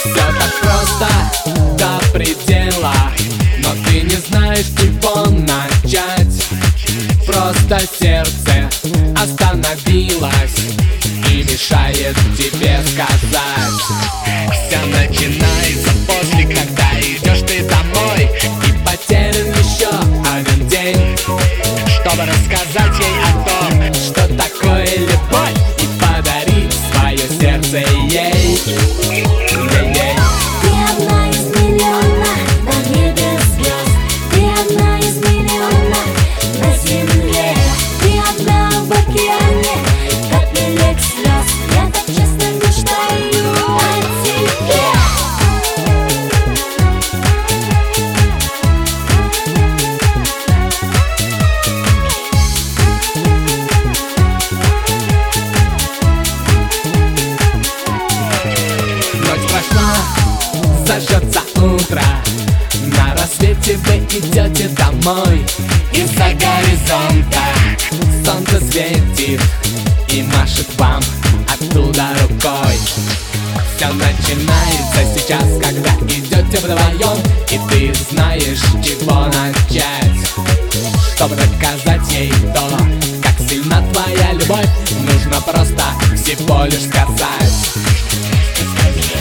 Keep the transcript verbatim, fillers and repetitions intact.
Все так просто до предела, но ты не знаешь, с чего начать. Просто сердце остановилось и мешает тебе сказать. Все начинается после, когда идешь ты домой, и потерян еще один день, чтобы рассказать ей о том, что такое любовь, и подарить свое сердце ей. Ты одна из миллиона на небе звезд, ты одна из миллиона на земле, ты одна в океане капелек слез. Я так честно мечтаю о тебе. Ночь прошла, зажжется утро, на рассвете вы идете домой. Из-за горизонта солнце светит и машет вам оттуда рукой. Все начинается сейчас, когда идете вдвоем, и ты знаешь, с чего начать. Чтобы доказать ей то, как сильна твоя любовь, нужно просто всего лишь сказать.